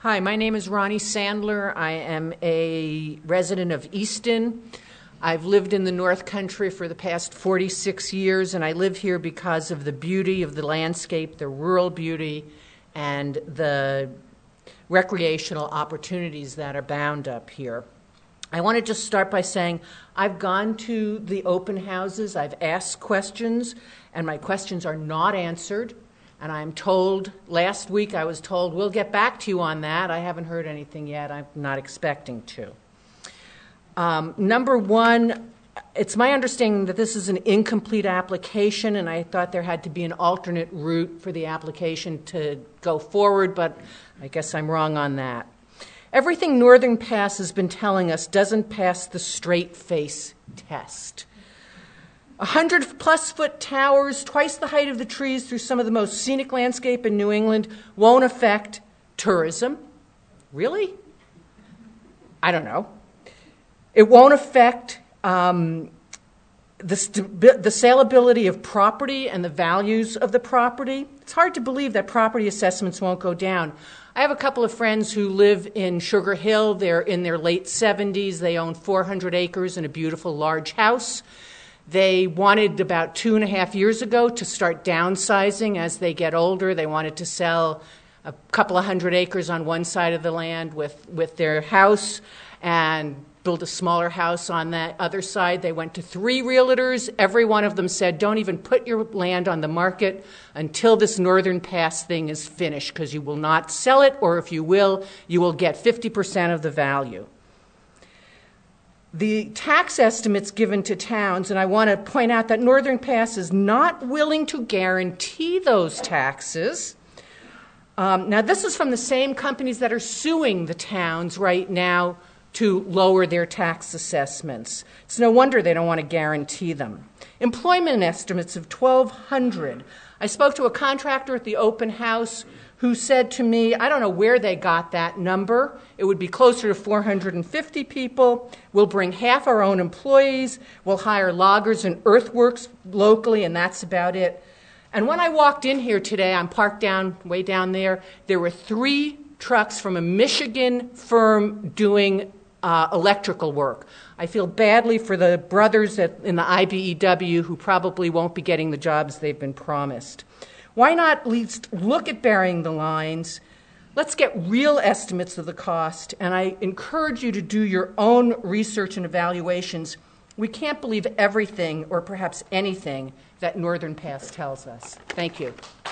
Hi, my name is Ronnie Sandler. I am a resident of Easton. I've lived in the North Country for the past 46 years, and I live here because of the beauty of the landscape, the rural beauty, and the recreational opportunities that are bound up here. I want to just start by saying I've gone to the open houses, I've asked questions, and my questions are not answered. And I'm told, last week I was told, we'll get back to you on that. I haven't heard anything yet. I'm not expecting to. Number one, it's my understanding that this is an incomplete application, and I thought there had to be an alternate route for the application to go forward, but I guess I'm wrong on that. Everything Northern Pass has been telling us doesn't pass the straight face test. 100-plus foot towers, twice the height of the trees through some of the most scenic landscape in New England won't affect tourism. Really? I don't know. It won't affect the saleability of property and the values of the property. It's hard to believe that property assessments won't go down. I have a couple of friends who live in Sugar Hill. They're in their late 70s. They own 400 acres and a beautiful large house. They wanted about 2.5 years ago to start downsizing as they get older. They wanted to sell a couple of hundred acres on one side of the land with their house and build a smaller house on that other side. They went to 3 realtors. Every one of them said, don't even put your land on the market until this Northern Pass thing is finished, because you will not sell it, or if you will get 50% of the value. The tax estimates given to towns, and I want to point out that Northern Pass is not willing to guarantee those taxes. Now, this is from the same companies that are suing the towns right now to lower their tax assessments. It's no wonder they don't want to guarantee them. Employment estimates of 1,200. I spoke to a contractor at the open house who said to me, I don't know where they got that number. It would be closer to 450 people. We'll bring half our own employees. We'll hire loggers and earthworks locally, and that's about it. And when I walked in here today, I'm parked way down there, there were 3 trucks from a Michigan firm doing electrical work. I feel badly for the brothers in the IBEW who probably won't be getting the jobs they've been promised. Why not at least look at burying the lines? Let's get real estimates of the cost, and I encourage you to do your own research and evaluations. We can't believe everything, or perhaps anything, that Northern Pass tells us. Thank you.